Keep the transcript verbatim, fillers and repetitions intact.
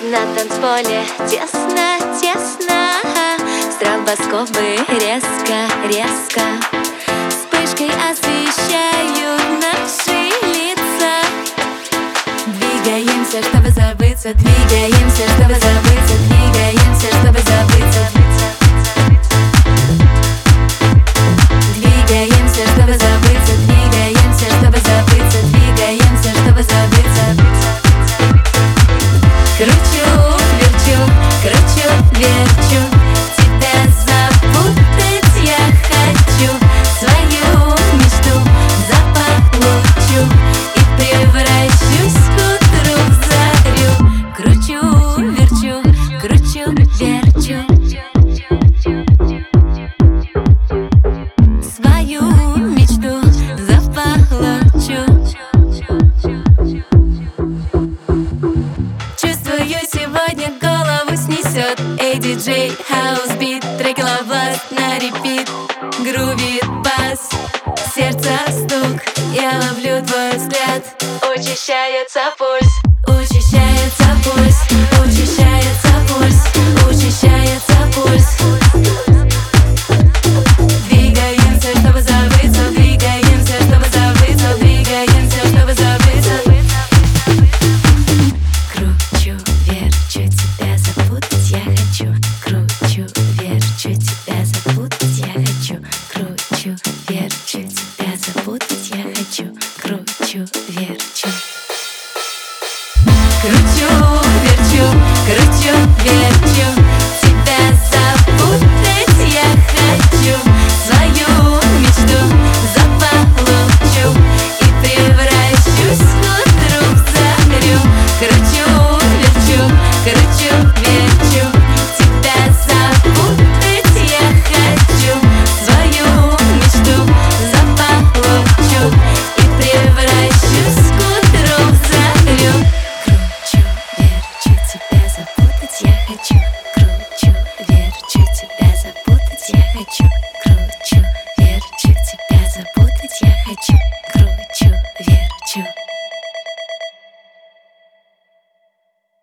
На танцполе тесно, тесно, стробоскопы резко, резко вспышкой освещают наши лица. Двигаемся, чтобы забыться, двигаемся, чтобы забыться, двигаемся, чтобы забыться. Двигаемся, чтобы забыться, двигаемся, чтобы забыться, двигаемся, чтобы забыться. Кручу, верчу, кручу, верчу, тебя запутать я хочу. Свою мечту заполучу и превращусь к утру в зарю. Кручу, верчу, кручу, верчу, свою мечту заполучу. Чувствую, сегодня голову снесет. Эй, диджей, хаус-бит, трек лавласт на репит. Грувит бас, сердце стук, я ловлю твой взгляд. Учащается пульс, учащается пульс, учащается пульс, учащается пульс. Двигаемся, чтобы забыться, двигаемся, чтобы забыться, двигаемся, чтобы забыться. Кручу, верчу тебя.